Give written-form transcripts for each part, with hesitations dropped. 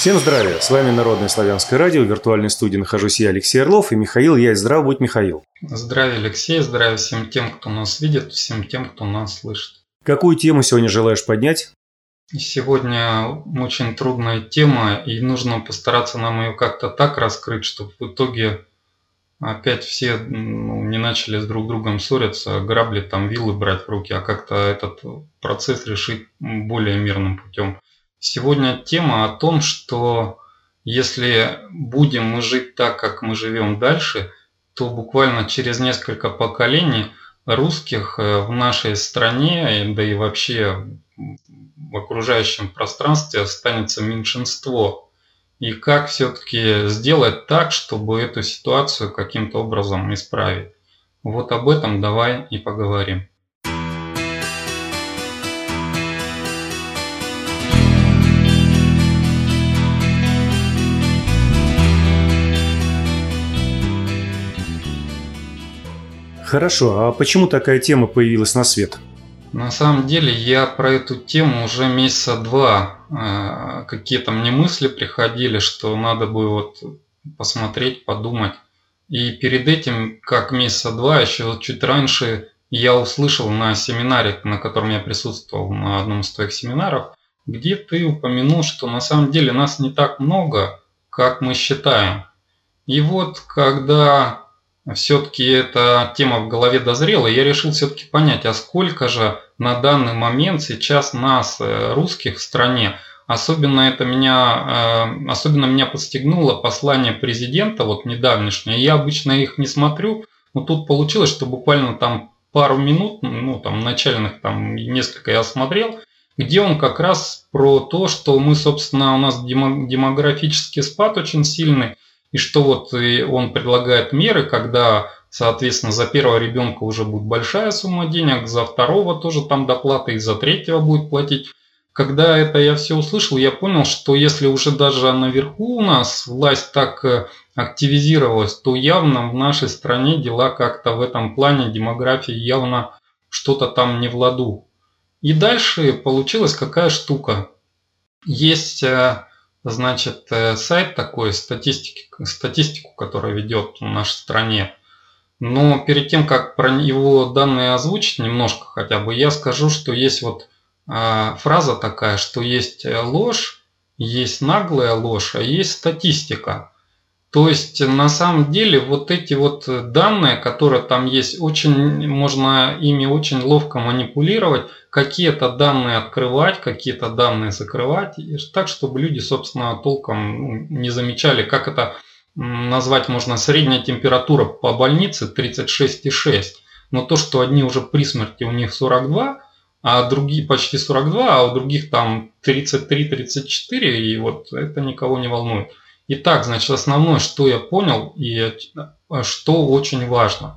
Всем здравия! С вами Народное славянское радио. В виртуальной студии нахожусь я, Алексей Орлов, и Михаил Яй. Здрав будь, Михаил. Здравия, Алексей. Здравия всем тем, кто нас видит, всем тем, кто нас слышит. Какую тему сегодня желаешь поднять? Сегодня очень трудная тема, и нужно постараться нам ее как-то так раскрыть, чтобы в итоге опять все не начали с друг другом ссориться, грабли, вилы брать в руки, а как-то этот процесс решить более мирным путем. Сегодня тема о том, что если будем мы жить так, как мы живем дальше, то буквально через несколько поколений русских в нашей стране, да и вообще в окружающем пространстве останется меньшинство. И как все-таки сделать так, чтобы эту ситуацию каким-то образом исправить. Вот об этом давай и поговорим. Хорошо, а почему такая тема появилась на свет? На самом деле я про эту тему уже месяца два. Какие-то мне мысли приходили, что надо бы посмотреть, подумать. И перед этим, как месяца два, еще чуть раньше, я услышал на семинаре, на котором я присутствовал, на одном из твоих семинаров, где ты упомянул, что на самом деле нас не так много, как мы считаем. И вот когда все-таки эта тема в голове дозрела, я решил все-таки понять, а сколько же на данный момент сейчас нас, русских, в стране. Особенно меня подстегнуло послание президента, недавнешнее. Я обычно их не смотрю, но тут получилось, что буквально пару минут, начальных несколько я смотрел, где он как раз про то, что мы, собственно, у нас демографический спад очень сильный, и что он предлагает меры, когда, соответственно, за первого ребенка уже будет большая сумма денег, за второго тоже доплата, и за третьего будет платить. Когда это я все услышал, я понял, что если уже даже наверху у нас власть так активизировалась, то явно в нашей стране дела как-то в этом плане демографии явно что-то там не в ладу. И дальше получилась какая штука. Есть... сайт такой, статистику, которая ведет в нашей стране. Но перед тем, как про его данные озвучить немножко хотя бы, я скажу, что есть фраза такая, что есть ложь, есть наглая ложь, а есть статистика. То есть на самом деле эти данные, которые там есть, можно ими очень ловко манипулировать, какие-то данные открывать, какие-то данные закрывать, так, чтобы люди, собственно, толком не замечали, как это назвать можно, средняя температура по больнице 36,6. Но то, что одни уже при смерти, у них 42, а другие почти 42, а у других 33-34, и это никого не волнует. Итак, основное, что я понял и что очень важно.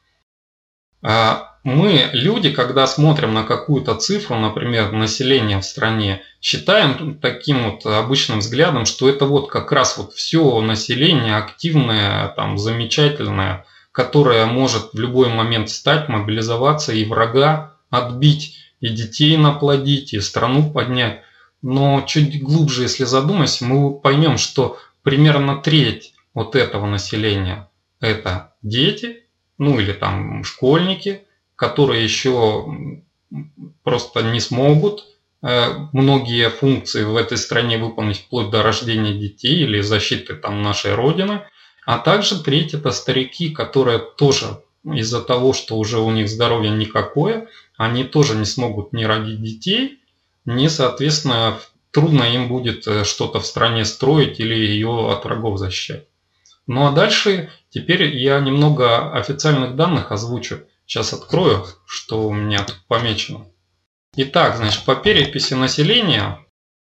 Мы, люди, когда смотрим на какую-то цифру, например, населения в стране, считаем таким обычным взглядом, что это как раз все население активное, замечательное, которое может в любой момент встать, мобилизоваться и врага отбить, и детей наплодить, и страну поднять. Но чуть глубже, если задуматься, мы поймем, что примерно треть этого населения – это дети, или школьники, которые еще просто не смогут многие функции в этой стране выполнить вплоть до рождения детей или защиты нашей Родины. А также треть – это старики, которые тоже из-за того, что уже у них здоровья никакое, они тоже не смогут ни родить детей, ни, соответственно, трудно им будет что-то в стране строить или ее от врагов защищать. Ну а дальше теперь я немного официальных данных озвучу. Сейчас открою, что у меня тут помечено. Итак, по переписи населения,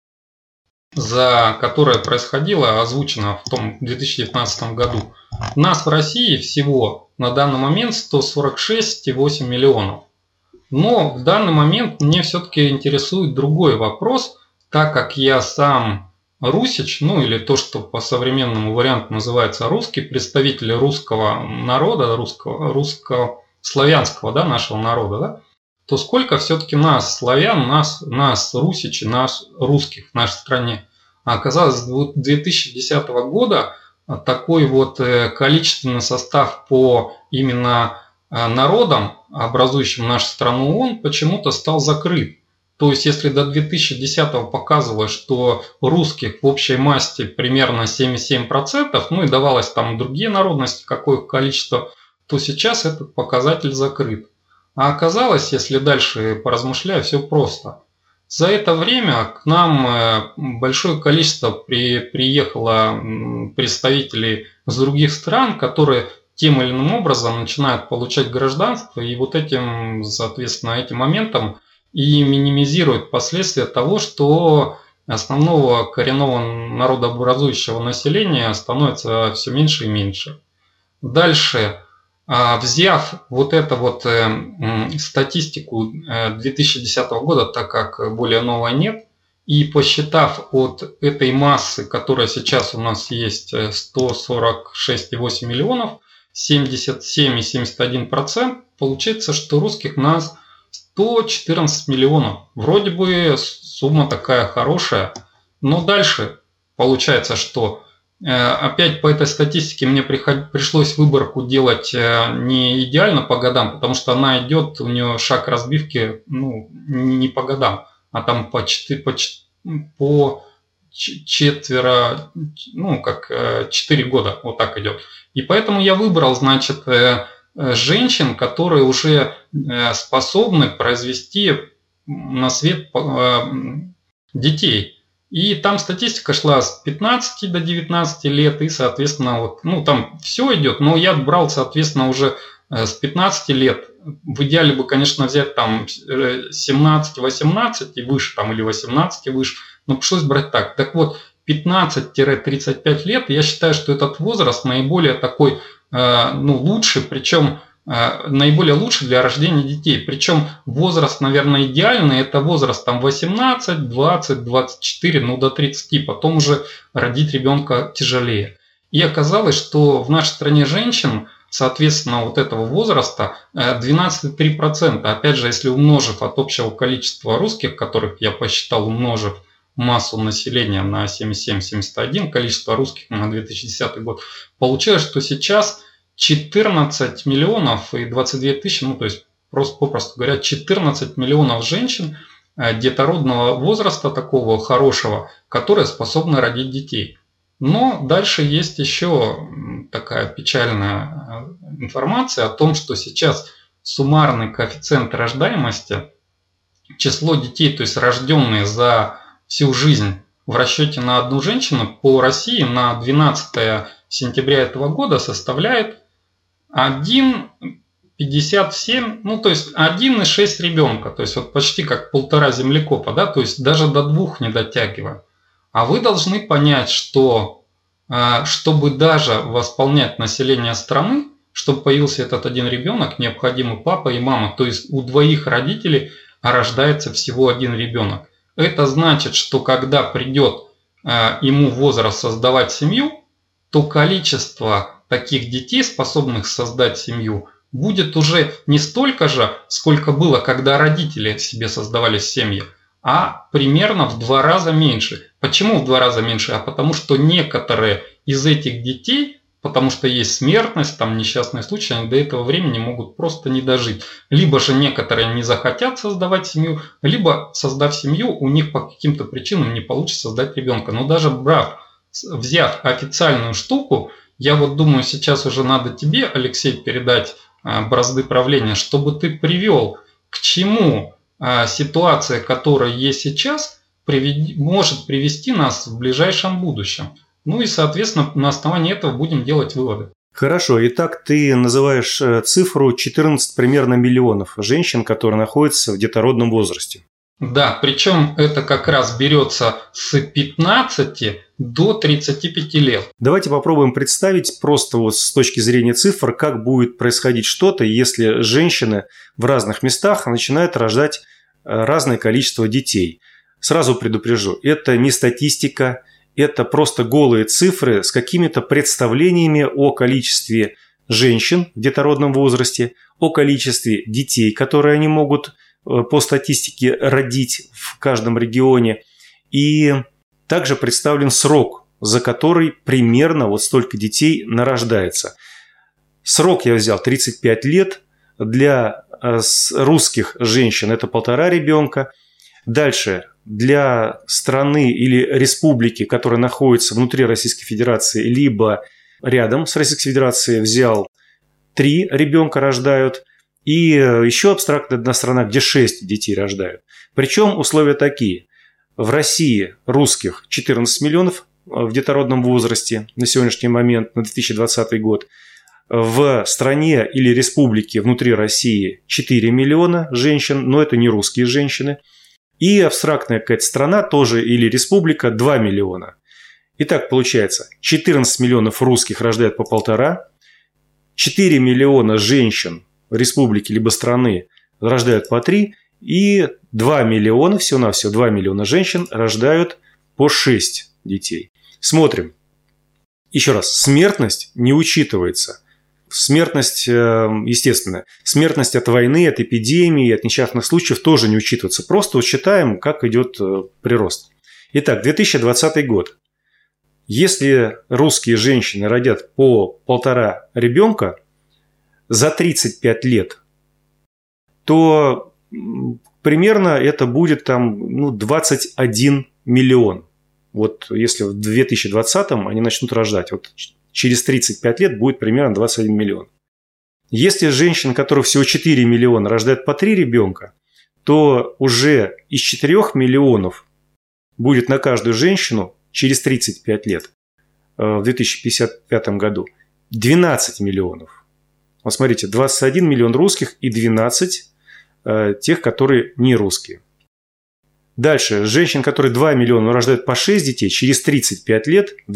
которая происходила, озвучена в 2019 году, нас в России всего на данный момент 146,8 миллионов. Но в данный момент мне все-таки интересует другой вопрос, так как я сам русич, или то, что по современному варианту называется русский, представитель русского народа, русского славянского, нашего народа, то сколько все-таки нас, славян, нас русичей, нас русских в нашей стране? А оказалось, с 2010 года такой вот количественный состав по именно народам, образующим нашу страну, он почему-то стал закрыт. То есть, если до 2010 показывалось, что русских в общей массе примерно 77%, ну и давалось там другие народности, какое количество, то сейчас этот показатель закрыт. А оказалось, если дальше поразмышляю, все просто. За это время к нам большое количество приехало представителей с других стран, которые тем или иным образом начинают получать гражданство, и вот этим, соответственно, этим моментом и минимизируют последствия того, что основного коренного народообразующего населения становится все меньше и меньше. Дальше, взяв вот эту вот статистику 2010 года, так как более новой нет, и посчитав от этой массы, которая сейчас у нас есть 146,8 миллионов, 77,71%, получается, что русских у нас 114 миллионов. Вроде бы сумма такая хорошая, но дальше получается, что опять по этой статистике мне пришлось выборку делать не идеально по годам, потому что она идет, у нее шаг разбивки не по годам, а там по четверо, 4 года, вот так идет. И поэтому я выбрал, значит, женщин, которые уже способны произвести на свет детей. И там статистика шла с 15 до 19 лет, и, соответственно, вот, там все идет, но я брал, соответственно, уже с 15 лет. В идеале бы, конечно, взять там 17-18 и выше, там, или 18 и выше, но пришлось брать так. Так вот, 15-35 лет, я считаю, что этот возраст наиболее такой, лучший, причем наиболее лучший для рождения детей. Причем возраст, наверное, идеальный, это возраст там 18, 20, 24, до 30, потом уже родить ребенка тяжелее. И оказалось, что в нашей стране женщин, соответственно, вот этого возраста 12,3%. Опять же, если умножив от общего количества русских, которых я посчитал, умножив массу населения на 77-71, количество русских на 2010 год, получилось, что сейчас 14 миллионов и 22 тысячи, то есть попросту говоря, 14 миллионов женщин детородного возраста такого хорошего, которые способны родить детей. Но дальше есть еще такая печальная информация о том, что сейчас суммарный коэффициент рождаемости, число детей, то есть рожденные за всю жизнь в расчете на одну женщину по России на 12 сентября этого года составляет 1,57, то есть 1,6 ребенка, то есть вот почти как 1,5 землекопа, да, то есть даже до 2 не дотягивая. А вы должны понять, что чтобы даже восполнять население страны, чтобы появился этот один ребенок, необходимы папа и мама, то есть у двоих родителей рождается всего один ребенок. Это значит, что когда придет ему возраст создавать семью, то количество таких детей, способных создать семью, будет уже не столько же, сколько было, когда родители себе создавали семьи, а примерно в 2 раза меньше. Почему в 2 раза меньше? А потому что некоторые из этих детей, потому что есть смертность, там несчастные случаи, они до этого времени могут просто не дожить. Либо же некоторые не захотят создавать семью, либо, создав семью, у них по каким-то причинам не получится создать ребенка. Но даже взяв официальную штуку, я вот думаю, сейчас уже надо тебе, Алексей, передать бразды правления, чтобы ты привел, к чему ситуация, которая есть сейчас, может привести нас в ближайшем будущем. И, соответственно, на основании этого будем делать выводы. Хорошо, итак, ты называешь цифру 14 примерно миллионов женщин, которые находятся в детородном возрасте. Да, причем это как раз берется с 15 до 35 лет. Давайте попробуем представить просто вот с точки зрения цифр, как будет происходить что-то, если женщины в разных местах начинают рождать разное количество детей. Сразу предупрежу, это не статистика, это просто голые цифры с какими-то представлениями о количестве женщин в детородном возрасте, о количестве детей, которые они могут по статистике родить в каждом регионе. И также представлен срок, за который примерно вот столько детей нарождается. Срок я взял 35 лет. Для русских женщин это 1,5 ребенка. Дальше, для страны или республики, которая находится внутри Российской Федерации, либо рядом с Российской Федерацией, взял 3 ребенка рождают. И еще абстрактная одна страна, где 6 детей рождают. Причем условия такие. В России русских 14 миллионов в детородном возрасте на сегодняшний момент, на 2020 год. В стране или республике внутри России 4 миллиона женщин, но это не русские женщины. И абстрактная какая-то страна тоже или республика 2 миллиона. Итак, получается, 14 миллионов русских рождают по 1,5, 4 миллиона женщин республики либо страны рождают по 3, и 2 миллиона, всего-навсего 2 миллиона женщин рождают по 6 детей. Смотрим. Еще раз, смертность не учитывается. Смертность, естественно, смертность от войны, от эпидемии, от несчастных случаев тоже не учитывается. Просто вот считаем, как идет прирост. Итак, 2020 год. Если русские женщины родят по 1,5 ребенка за 35 лет, то примерно это будет там 21 миллион. Вот если в 2020-м они начнут рождать, вот через 35 лет будет примерно 21 миллион. Если женщин, которых всего 4 миллиона, рождают по 3 ребенка, то уже из 4 миллионов будет на каждую женщину через 35 лет в 2055 году 12 миллионов. Вот смотрите, 21 миллион русских и 12 тех, которые не русские. Дальше, женщин, которые 2 миллиона рождают по 6 детей, через 35 лет, в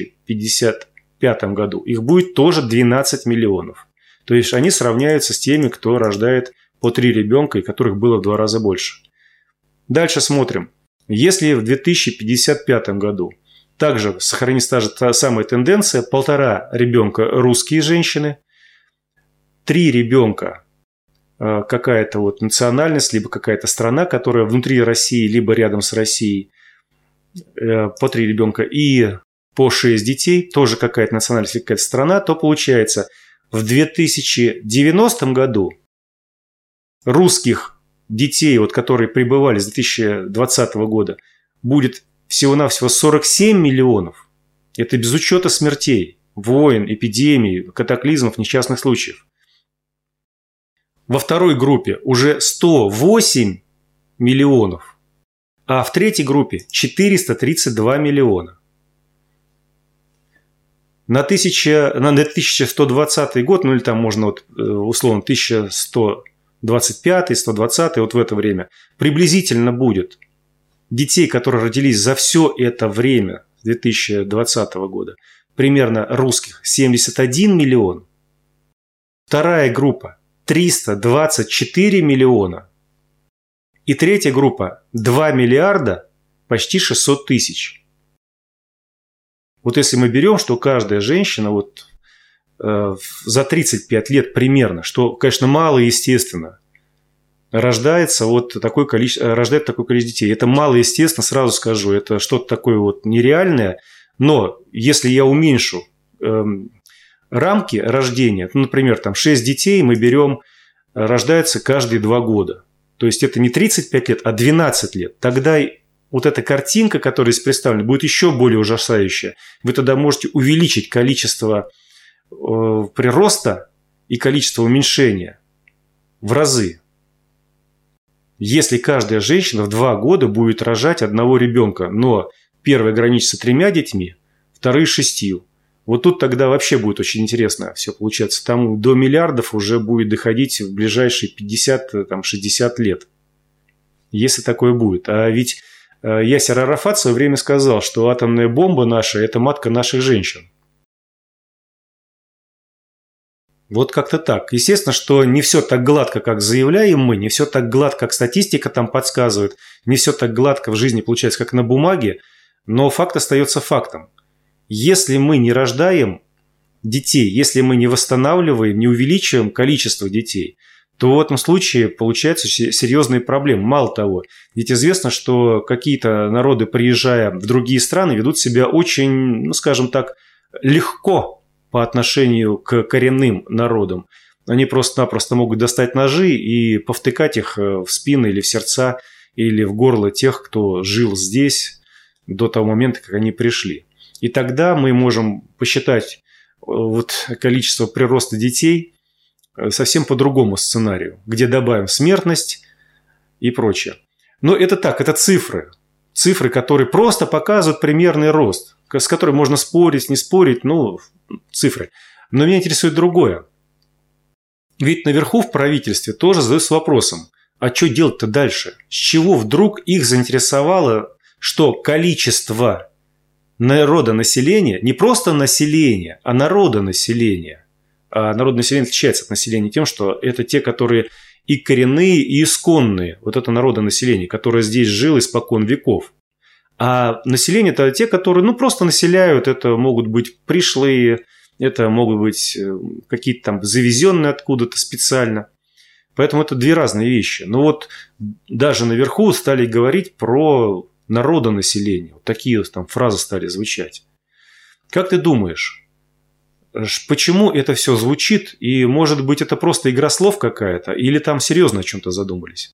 2055 году, их будет тоже 12 миллионов. То есть они сравняются с теми, кто рождает по 3 ребенка и которых было в 2 раза больше. Дальше смотрим. Если в 2055 году также сохранится та самая тенденция, 1,5 ребенка русские женщины, 3 ребенка какая-то вот национальность, либо какая-то страна, которая внутри России, либо рядом с Россией, по 3 ребенка и по 6 детей, тоже какая-то национальность или какая-то страна, то получается в 2090 году русских детей, вот, которые прибывали с 2020 года, будет всего-навсего 47 миллионов. Это без учета смертей, войн, эпидемий, катаклизмов, несчастных случаев. Во второй группе уже 108 миллионов, а в третьей группе 432 миллиона. На 2120 год, ну или там можно вот, условно 1125, 120, вот в это время, приблизительно будет детей, которые родились за все это время, с 2020 года, примерно русских 71 миллион. Вторая группа 324 миллиона. И третья группа 2 миллиарда почти 600 тысяч. Вот если мы берем, что каждая женщина вот, за 35 лет примерно, что, конечно, мало естественно, рождается такое количество детей. Это мало естественно, сразу скажу, это что-то такое вот нереальное. Но если я уменьшу рамки рождения, ну, например, там 6 детей мы берем, рождаются каждые 2 года. То есть это не 35 лет, а 12 лет. Тогда вот эта картинка, которая здесь представлена, будет еще более ужасающая. Вы тогда можете увеличить количество прироста и количество уменьшения в разы. Если каждая женщина в 2 года будет рожать одного ребенка, но первый ограничится 3 детьми, вторые 6. Вот тут тогда вообще будет очень интересно все получаться. Там до миллиардов уже будет доходить в ближайшие 50-60 лет. Если такое будет. А ведь Ясер Арафат в свое время сказал, что атомная бомба наша – это матка наших женщин. Вот как-то так. Естественно, что не все так гладко, как заявляем мы, не все так гладко, как статистика там подсказывает, не все так гладко в жизни получается, как на бумаге, но факт остается фактом. Если мы не рождаем детей, если мы не восстанавливаем, не увеличиваем количество детей, то в этом случае получаются серьезные проблемы. Мало того, ведь известно, что какие-то народы, приезжая в другие страны, ведут себя очень, ну, скажем так, легко по отношению к коренным народам. Они просто-напросто могут достать ножи и повтыкать их в спины или в сердца, или в горло тех, кто жил здесь до того момента, как они пришли. И тогда мы можем посчитать вот количество прироста детей совсем по другому сценарию, где добавим смертность и прочее. Но это так, это цифры. Цифры, которые просто показывают примерный рост, с которым можно спорить, не спорить, ну, цифры. Но меня интересует другое. Ведь наверху в правительстве тоже задаются вопросом, а что делать-то дальше? С чего вдруг их заинтересовало, что количество народонаселения, не просто населения, а народонаселения. А народонаселение отличается от населения тем, что это те, которые и коренные, и исконные. Вот это народонаселение, которое здесь жило испокон веков. А население – это те, которые ну, просто населяют. Это могут быть пришлые, это могут быть какие-то там завезенные откуда-то специально. Поэтому это две разные вещи. Но вот даже наверху стали говорить про народонаселение. Вот такие там фразы стали звучать. Как ты думаешь, почему это все звучит? И, может быть, это просто игра слов какая-то? Или там серьезно о чем-то задумались?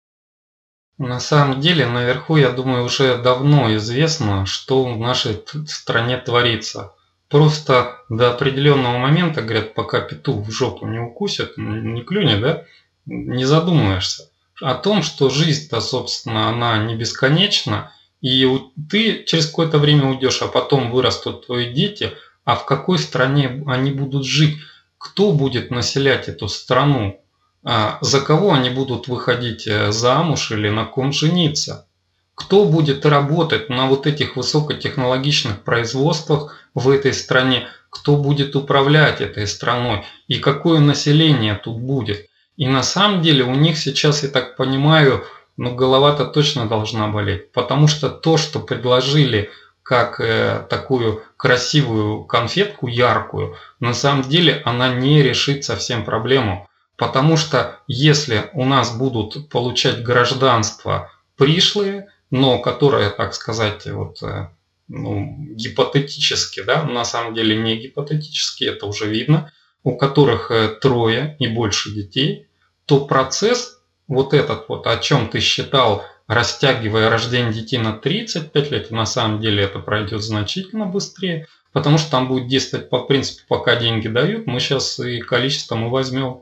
На самом деле, наверху, я думаю, уже давно известно, что в нашей стране творится. Просто до определенного момента, говорят, пока петух в жопу не укусит, не клюнет, да, не задумываешься о том, что жизнь-то, собственно, она не бесконечна, и ты через какое-то время уйдешь, а потом вырастут твои дети, а в какой стране они будут жить, кто будет населять эту страну, за кого они будут выходить замуж или на ком жениться, кто будет работать на вот этих высокотехнологичных производствах в этой стране, кто будет управлять этой страной и какое население тут будет. И на самом деле у них сейчас, я так понимаю, ну голова-то точно должна болеть, потому что то, что предложили как такую красивую конфетку, яркую, на самом деле она не решит совсем проблему. Потому что если у нас будут получать гражданство пришлые, но которые, так сказать, вот, ну, гипотетически, да, на самом деле не гипотетически, это уже видно, у которых трое и больше детей, то процесс вот этот вот, о чем ты считал, растягивая рождение детей на 35 лет, на самом деле это пройдет значительно быстрее, потому что там будет действовать по принципу, пока деньги дают, мы сейчас и количество мы возьмем.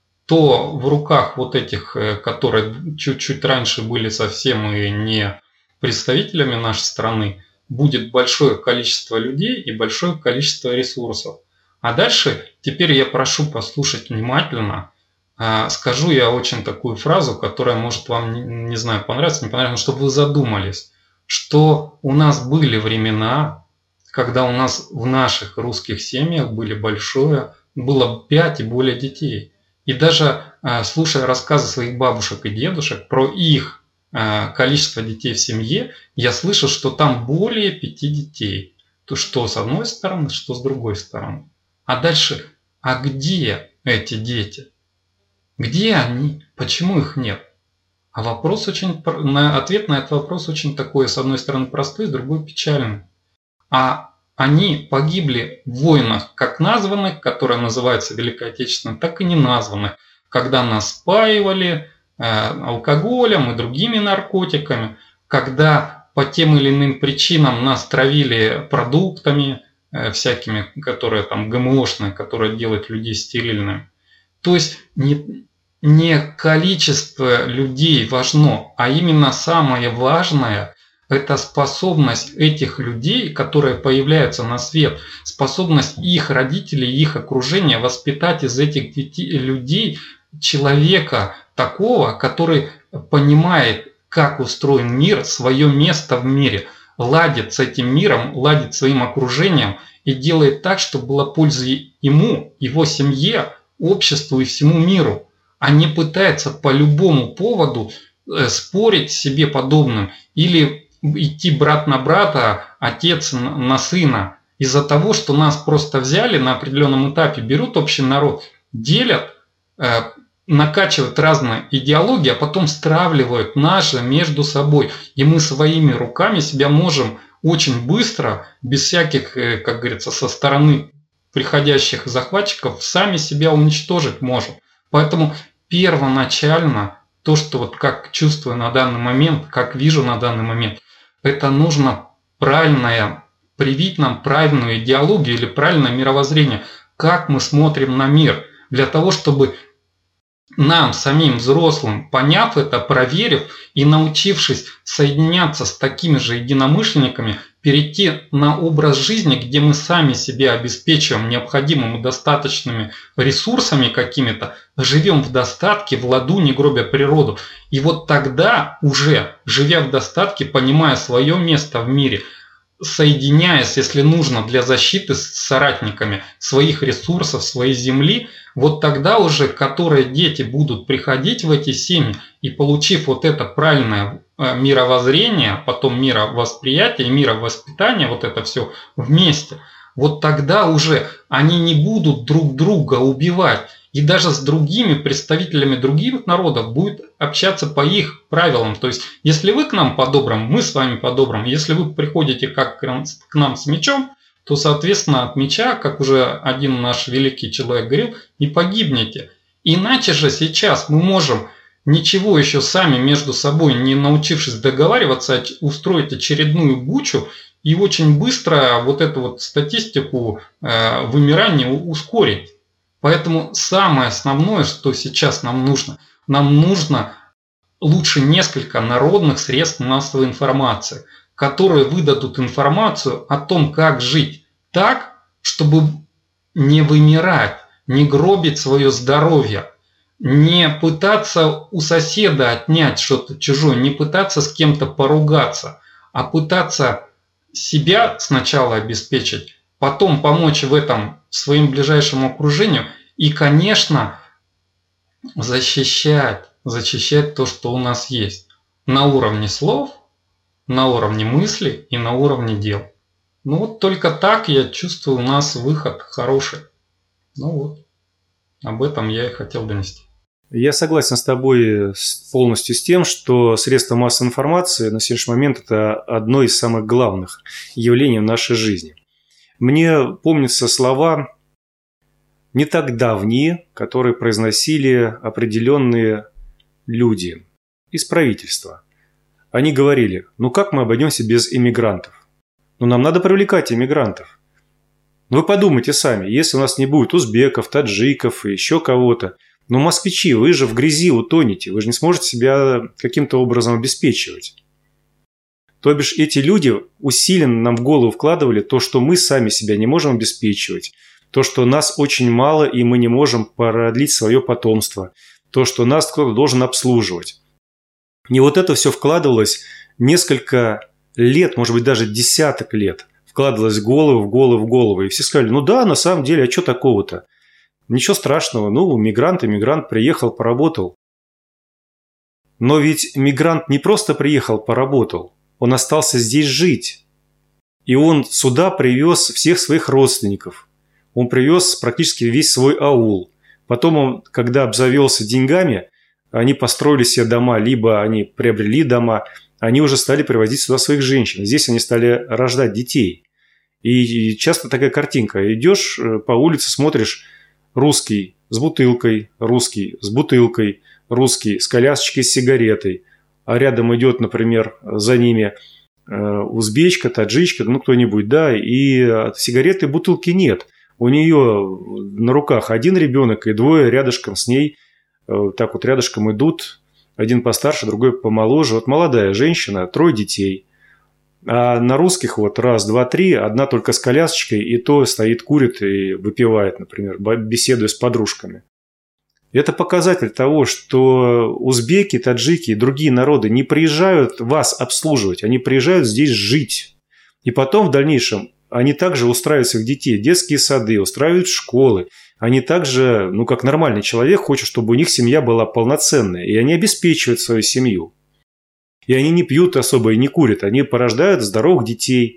То в руках вот этих, которые чуть-чуть раньше были совсем и не представителями нашей страны, будет большое количество людей и большое количество ресурсов. А дальше теперь я прошу послушать внимательно. Скажу я очень такую фразу, которая может вам, не знаю, понравится, не понравится, но чтобы вы задумались, что у нас были времена, когда у нас в наших русских семьях было 5 и более детей. И даже слушая рассказы своих бабушек и дедушек про их количество детей в семье, я слышал, что там более 5 детей. То что с одной стороны, что с другой стороны. А дальше, а где эти дети? Где они? Почему их нет? А ответ на этот вопрос очень такой, с одной стороны простой, с другой печальный. А они погибли в войнах, как названных, которые называются Великой Отечественной, так и не названных, когда нас спаивали алкоголем и другими наркотиками, когда по тем или иным причинам нас травили продуктами всякими, которые там ГМОшные, которые делают людей стерильными. То есть не количество людей важно, а именно самое важное – это способность этих людей, которые появляются на свет, способность их родителей, их окружения воспитать из этих людей человека такого, который понимает, как устроен мир, свое место в мире, ладит с этим миром, ладит своим окружением и делает так, чтобы была польза ему, его семье, обществу и всему миру, а не пытается по любому поводу спорить с себе подобным или идти брат на брата, отец на сына, из-за того, что нас просто взяли на определенном этапе, берут общий народ, делят, накачивают разные идеологии, а потом стравливают нас же между собой. И мы своими руками себя можем очень быстро, без всяких, как говорится, со стороны приходящих захватчиков, сами себя уничтожить можем. Поэтому первоначально то, что вот как чувствую на данный момент, как вижу на данный момент, это нужно привить нам правильную идеологию или правильное мировоззрение, как мы смотрим на мир, для того, чтобы нам, самим взрослым, поняв это, проверив и научившись соединяться с такими же единомышленниками, перейти на образ жизни, где мы сами себя обеспечиваем необходимыми и достаточными ресурсами какими-то, живем в достатке, в ладу, не гробя природу. И вот тогда уже, живя в достатке, понимая свое место в мире, соединяясь, если нужно, для защиты с соратниками своих ресурсов, своей земли, вот тогда уже, которые дети будут приходить в эти семьи и получив вот это правильное мировоззрение, потом мировосприятие, мировоспитание, вот это все вместе, вот тогда уже они не будут друг друга убивать. И даже с другими представителями других народов будет общаться по их правилам. То есть, если вы к нам по-доброму, мы с вами по-доброму. Если вы приходите как к нам с мечом, то, соответственно, от меча, как уже один наш великий человек говорил, и погибнете. Иначе же сейчас мы можем, ничего еще сами между собой не научившись договариваться, устроить очередную бучу и очень быстро вот эту вот статистику вымирания ускорить. Поэтому самое основное, что сейчас нам нужно лучше несколько народных средств массовой информации, которые выдадут информацию о том, как жить так, чтобы не вымирать, не гробить свое здоровье, не пытаться у соседа отнять что-то чужое, не пытаться с кем-то поругаться, а пытаться себя сначала обеспечить, потом помочь в этом своим ближайшему окружению и, конечно, защищать то, что у нас есть на уровне слов, на уровне мысли и на уровне дел. Ну вот только так я чувствую у нас выход хороший. Ну вот, об этом я и хотел донести. Я согласен с тобой полностью с тем, что средства массовой информации на сегодняшний момент – это одно из самых главных явлений в нашей жизни. Мне помнятся слова не так давние, которые произносили определенные люди из правительства. Они говорили, ну как мы обойдемся без иммигрантов? Ну нам надо привлекать иммигрантов. Ну вы подумайте сами, если у нас не будет узбеков, таджиков и еще кого-то, но москвичи, вы же в грязи утонете, вы же не сможете себя каким-то образом обеспечивать. То бишь эти люди усиленно нам в голову вкладывали то, что мы сами себя не можем обеспечивать, то, что нас очень мало и мы не можем продлить свое потомство, то, что нас кто-то должен обслуживать. И вот это все вкладывалось несколько лет, может быть даже десяток лет, вкладывалось в голову. И все сказали, ну да, на самом деле, а что такого-то? Ничего страшного, ну, мигрант приехал, поработал. Но ведь мигрант не просто приехал, поработал, он остался здесь жить. И он сюда привез всех своих родственников. Он привез практически весь свой аул. Потом он, когда обзавелся деньгами, они построили себе дома, либо они приобрели дома, они уже стали привозить сюда своих женщин. Здесь они стали рождать детей. И часто такая картинка. Идешь по улице, смотришь, русский с бутылкой, русский с бутылкой, русский с колясочкой, с сигаретой. А рядом идет, например, за ними узбечка, таджичка, ну кто-нибудь, да, и сигареты, бутылки нет. У нее на руках один ребенок и двое рядышком с ней, так вот рядышком идут, один постарше, другой помоложе. Вот молодая женщина, 3 детей. А на русских вот раз, два, три, одна только с колясочкой, и то стоит, курит и выпивает, например, беседуя с подружками. Это показатель того, что узбеки, таджики и другие народы не приезжают вас обслуживать, они приезжают здесь жить. И потом в дальнейшем они также устраивают своих детей в детские сады, устраивают школы. Они также, ну как нормальный человек, хочет, чтобы у них семья была полноценная, и они обеспечивают свою семью. И они не пьют особо и не курят, они порождают здоровых детей,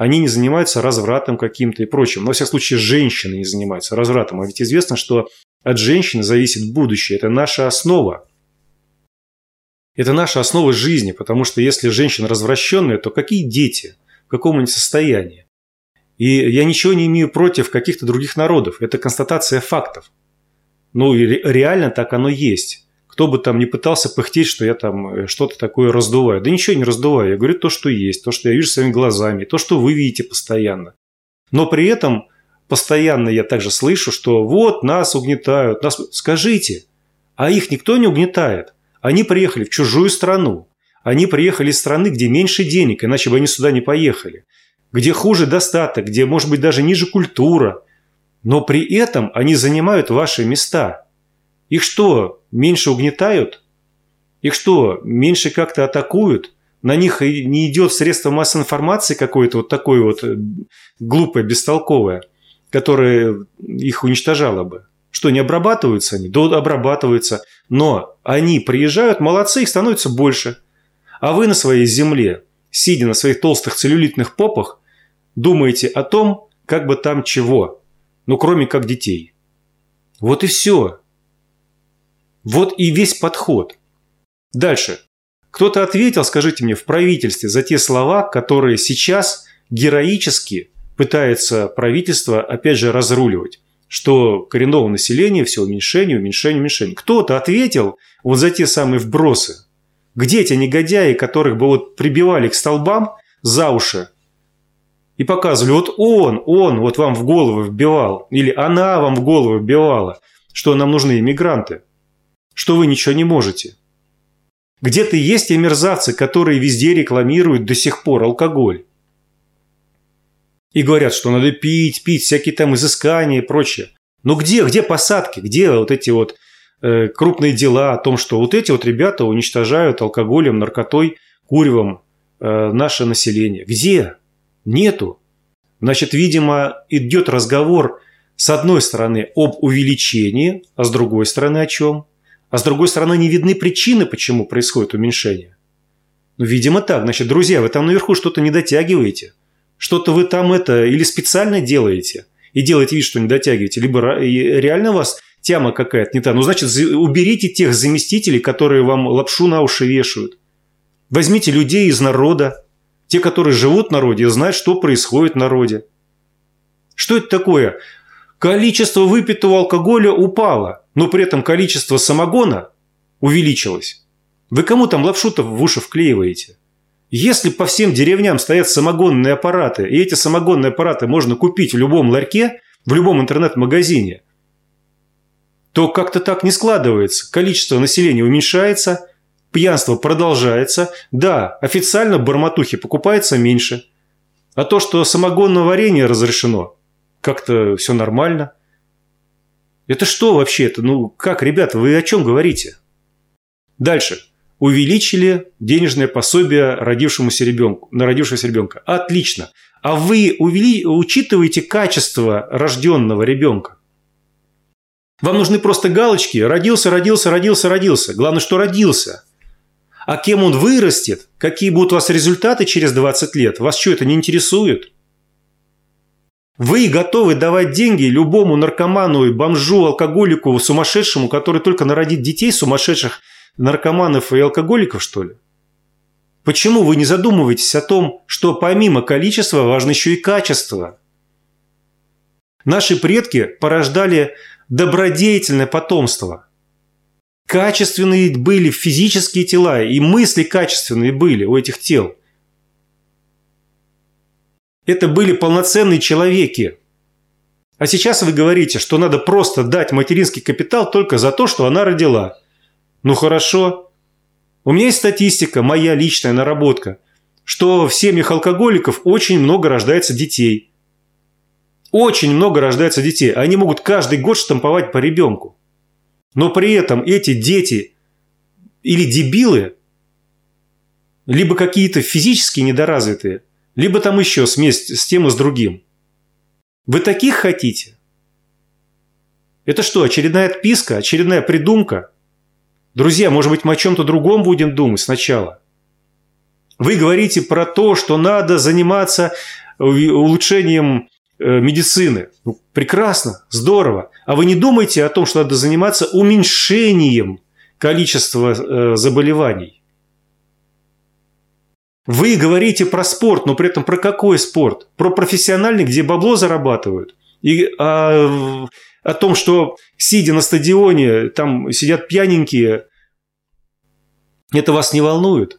они не занимаются развратом каким-то и прочим. Но, во всяком случае, женщины не занимаются развратом. А ведь известно, что от женщины зависит будущее. Это наша основа. Это наша основа жизни, потому что если женщина развращенная, то какие дети? В каком они состоянии? И я ничего не имею против каких-то других народов. Это констатация фактов. Ну, и реально так оно есть. Кто бы там ни пытался пыхтеть, что я там что-то такое раздуваю. Да ничего не раздуваю. Я говорю то, что есть, то, что я вижу своими глазами, то, что вы видите постоянно. Но при этом постоянно я также слышу, что вот нас угнетают. Скажите, а их никто не угнетает? Они приехали в чужую страну. Они приехали из страны, где меньше денег, иначе бы они сюда не поехали. Где хуже достаток, где, может быть, даже ниже культура. Но при этом они занимают ваши места. Их что, меньше угнетают? Их что, меньше как-то атакуют? На них не идет средство массовой информации какое-то вот такое вот глупое, бестолковое, которое их уничтожало бы? Что, не обрабатываются они? Да, обрабатываются. Но они приезжают, молодцы, их становится больше. А вы на своей земле, сидя на своих толстых целлюлитных попах, думаете о том, как бы там чего. Ну, кроме как детей. Вот и все. Вот и весь подход. Дальше. Кто-то ответил, скажите мне, в правительстве за те слова, которые сейчас героически пытается правительство, опять же, разруливать. Что коренного населения все уменьшение, уменьшение, уменьшение. Кто-то ответил вот за те самые вбросы. Где те негодяи, которых бы вот прибивали к столбам за уши и показывали, вот он вот вам в голову вбивал, или она вам в голову вбивала, что нам нужны иммигранты, что вы ничего не можете. Где-то есть и мерзавцы, которые везде рекламируют до сих пор алкоголь. И говорят, что надо пить, всякие там изыскания и прочее. Но где посадки, где вот эти вот крупные дела о том, что вот эти вот ребята уничтожают алкоголем, наркотой, куревом наше население? Где? Нету. Значит, видимо, идет разговор с одной стороны об увеличении, а с другой стороны о чем? А с другой стороны не видны причины, почему происходит уменьшение. Ну, видимо, так. Значит, друзья, вы там наверху что-то не дотягиваете. Что-то вы там или специально делаете и делаете вид, что не дотягиваете, либо реально у вас тяма какая-то не та. Ну, значит, уберите тех заместителей, которые вам лапшу на уши вешают. Возьмите людей из народа, те, которые живут в народе и знают, что происходит в народе. Что это такое? Количество выпитого алкоголя упало, но при этом количество самогона увеличилось. Вы кому там лапшу-то в уши вклеиваете? Если по всем деревням стоят самогонные аппараты, и эти самогонные аппараты можно купить в любом ларьке, в любом интернет-магазине, то как-то так не складывается. Количество населения уменьшается, пьянство продолжается. Да, официально барматухи покупается меньше. А то, что самогонное варенье разрешено, как-то все нормально. Это что вообще-то? Ну как, ребята, вы о чем говорите? Дальше. Увеличили денежное пособие на родившегося ребенка. Отлично. А вы учитываете качество рожденного ребенка? Вам нужны просто галочки. Родился. Главное, что родился. А кем он вырастет, какие будут у вас результаты через 20 лет, вас что, это не интересует? Вы готовы давать деньги любому наркоману, бомжу, алкоголику, сумасшедшему, который только народит детей сумасшедших, наркоманов и алкоголиков, что ли? Почему вы не задумываетесь о том, что помимо количества важно еще и качество? Наши предки порождали добродетельное потомство. Качественные были физические тела, и мысли качественные были у этих тел. Это были полноценные человеки. А сейчас вы говорите, что надо просто дать материнский капитал только за то, что она родила. Ну хорошо. У меня есть статистика, моя личная наработка, что в семьях алкоголиков очень много рождается детей. Очень много рождается детей. Они могут каждый год штамповать по ребенку. Но при этом эти дети или дебилы, либо какие-то физически недоразвитые, либо там еще смесь с тем и с другим. Вы таких хотите? Это что, очередная отписка, очередная придумка? Друзья, может быть, мы о чем-то другом будем думать сначала? Вы говорите про то, что надо заниматься улучшением медицины. Ну, прекрасно, здорово. А вы не думаете о том, что надо заниматься уменьшением количества заболеваний? Вы говорите про спорт, но при этом про какой спорт? Про профессиональный, где бабло зарабатывают? И о том, что сидя на стадионе, там сидят пьяненькие, это вас не волнует?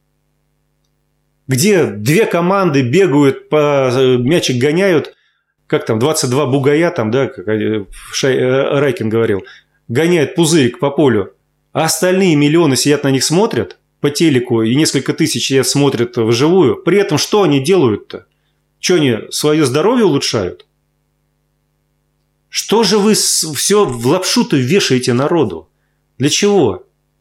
Где две команды бегают, мячик гоняют, как там, 22 бугая, там, да, как Райкин говорил, гоняют пузырик по полю, а остальные миллионы сидят на них смотрят по телеку, и несколько тысяч сидят смотрят вживую. При этом что они делают-то? Что они свое здоровье улучшают? Что же вы все в лапшу-то вешаете народу? Для чего?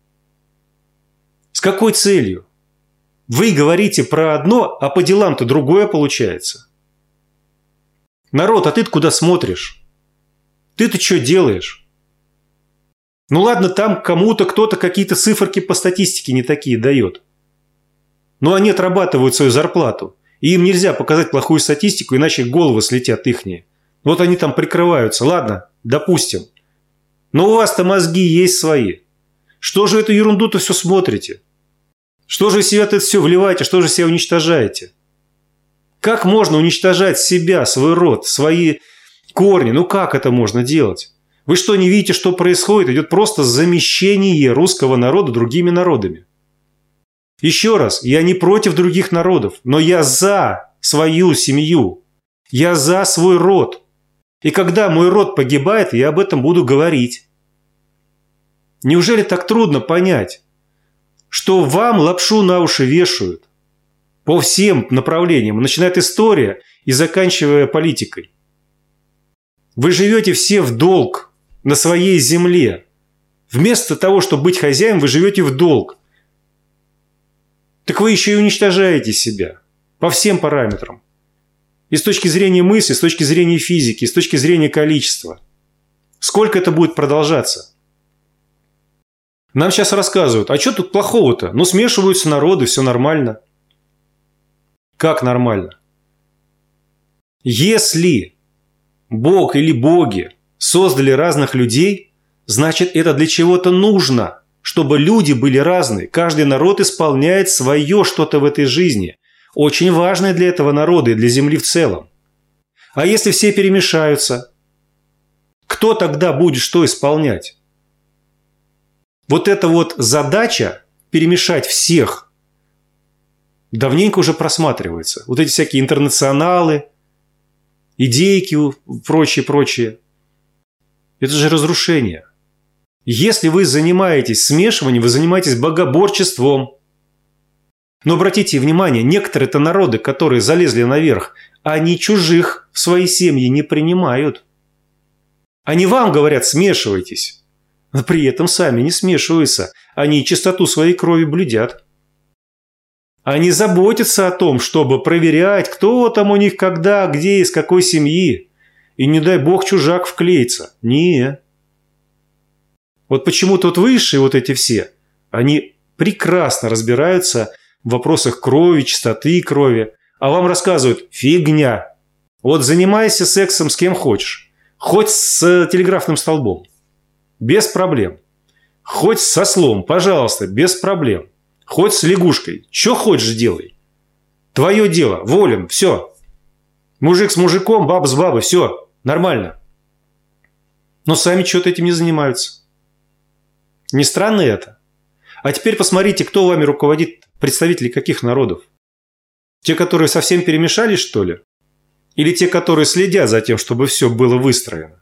С какой целью? Вы говорите про одно, а по делам-то другое получается. Народ, а ты-то куда смотришь? Ты-то что делаешь? Ну ладно, там кому-то кто-то какие-то циферки по статистике не такие дает. Но они отрабатывают свою зарплату. И им нельзя показать плохую статистику, иначе головы слетят ихние. Вот они там прикрываются. Ладно, допустим. Но у вас-то мозги есть свои. Что же эту ерунду-то все смотрите? Что же в себя это все вливаете? Что же себя уничтожаете? Как можно уничтожать себя, свой род, свои корни? Ну как это можно делать? Вы что, не видите, что происходит? Идет просто замещение русского народа другими народами. Еще раз, я не против других народов, но я за свою семью. Я за свой род. И когда мой род погибает, я об этом буду говорить. Неужели так трудно понять, что вам лапшу на уши вешают по всем направлениям, начиная от истории и заканчивая политикой? Вы живете все в долг на своей земле. Вместо того, чтобы быть хозяином, вы живете в долг. Так вы еще и уничтожаете себя по всем параметрам. И с точки зрения мысли, с точки зрения физики, с точки зрения количества. Сколько это будет продолжаться? Нам сейчас рассказывают, а что тут плохого-то? Ну, смешиваются народы, все нормально. Как нормально? Если Бог или боги создали разных людей, значит, это для чего-то нужно, чтобы люди были разные. Каждый народ исполняет свое что-то в этой жизни. Очень важное для этого народа и для Земли в целом. А если все перемешаются, кто тогда будет что исполнять? Вот эта вот задача перемешать всех давненько уже просматривается. Вот эти всякие интернационалы, идейки, прочее. Это же разрушение. Если вы занимаетесь смешиванием, вы занимаетесь богоборчеством. Но обратите внимание, некоторые-то народы, которые залезли наверх, они чужих в свои семьи не принимают. Они вам говорят, смешивайтесь. Но при этом сами не смешиваются. Они чистоту своей крови блюдят. Они заботятся о том, чтобы проверять, кто там у них, когда, где, из какой семьи. И не дай бог чужак вклеится. Не. Вот почему-то вот высшие вот эти все, они прекрасно разбираются в вопросах крови, чистоты крови. А вам рассказывают, фигня. Вот занимайся сексом с кем хочешь. Хоть с телеграфным столбом. Без проблем. Хоть с ослом, пожалуйста, без проблем. Хоть с лягушкой. Что хочешь делай. Твое дело, волен, все. Мужик с мужиком, баба с бабой, все, нормально. Но сами что-то этим не занимаются. Не странно это? А теперь посмотрите, кто вами руководит, представители каких народов. Те, которые совсем перемешались, что ли? Или те, которые следят за тем, чтобы все было выстроено?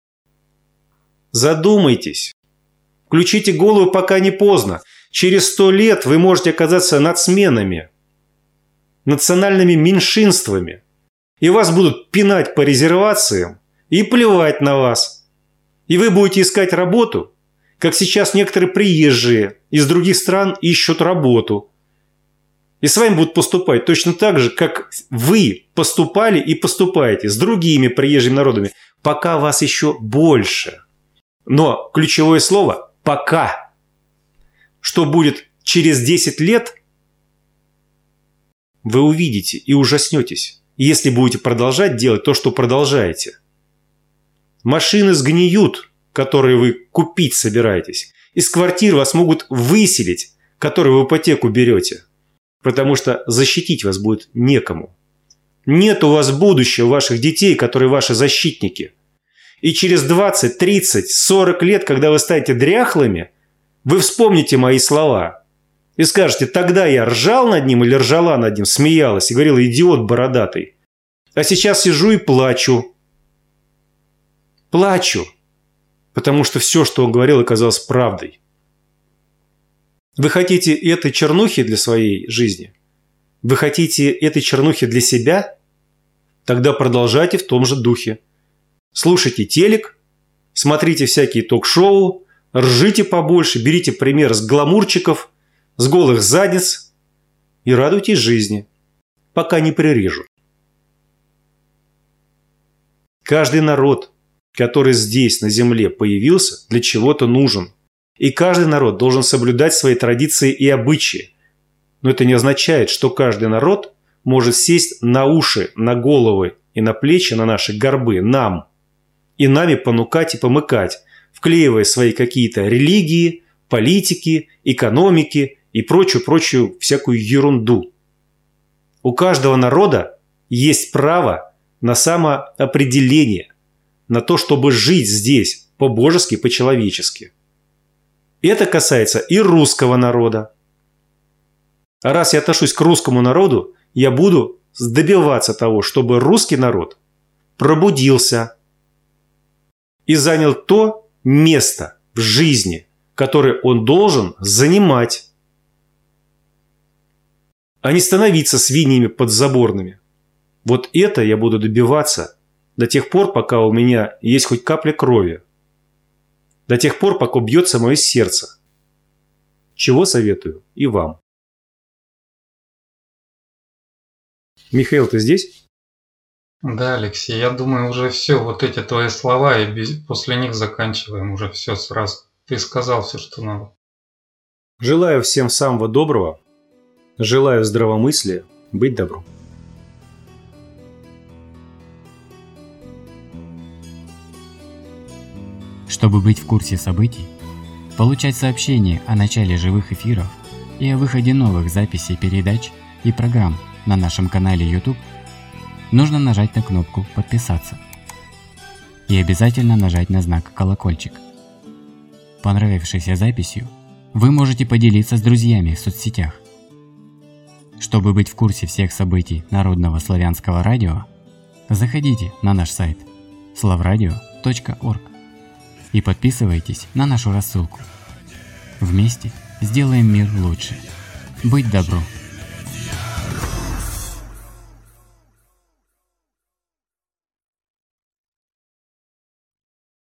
Задумайтесь. Включите голову, пока не поздно. Через 100 лет вы можете оказаться нацменами, национальными меньшинствами. И вас будут пинать по резервациям и плевать на вас. И вы будете искать работу, как сейчас некоторые приезжие из других стран ищут работу. И с вами будут поступать точно так же, как вы поступали и поступаете с другими приезжими народами, пока вас еще больше. Но ключевое слово – пока. Что будет через 10 лет, вы увидите и ужаснетесь. если будете продолжать делать то, что продолжаете. Машины сгниют, которые вы купить собираетесь. Из квартир вас могут выселить, которые вы в ипотеку берете. Потому что защитить вас будет некому. Нет у вас будущего ваших детей, которые ваши защитники. И через 20, 30, 40 лет, когда вы станете дряхлыми, вы вспомните мои слова. И скажете: тогда я ржал над ним или ржала над ним, смеялась и говорила: идиот бородатый. А сейчас сижу и плачу. Плачу. Потому что все, что он говорил, оказалось правдой. Вы хотите этой чернухи для своей жизни? Вы хотите этой чернухи для себя? Тогда продолжайте в том же духе. Слушайте телек, смотрите всякие ток-шоу, ржите побольше, берите пример с гламурчиков, с голых задниц и радуйтесь жизни, пока не прирежут. Каждый народ, который здесь, на земле, появился, для чего-то нужен. И каждый народ должен соблюдать свои традиции и обычаи. Но это не означает, что каждый народ может сесть на уши, на головы и на плечи, на наши горбы, нам. И нами понукать и помыкать, вклеивая свои какие-то религии, политики, экономики и прочую всякую ерунду. У каждого народа есть право на самоопределение, на то, чтобы жить здесь по-божески, по-человечески. Это касается и русского народа. А раз я отношусь к русскому народу, я буду добиваться того, чтобы русский народ пробудился и занял то место в жизни, которое он должен занимать, а не становиться свиньями подзаборными. Вот это я буду добиваться до тех пор, пока у меня есть хоть капля крови. До тех пор, пока бьется мое сердце. Чего советую и вам. Михаил, ты здесь? Да, Алексей, я думаю, уже все, вот эти твои слова, и после них заканчиваем уже все сразу. Ты сказал все, что надо. Желаю всем самого доброго. Желаю здравомыслия. Быть добру. Чтобы быть в курсе событий, получать сообщения о начале живых эфиров и о выходе новых записей передач и программ на нашем канале YouTube, нужно нажать на кнопку «Подписаться» и обязательно нажать на знак «Колокольчик». Понравившейся записью вы можете поделиться с друзьями в соцсетях. Чтобы быть в курсе всех событий Народного славянского радио, заходите на наш сайт slavradio.org и подписывайтесь на нашу рассылку. Вместе сделаем мир лучше. Быть добру!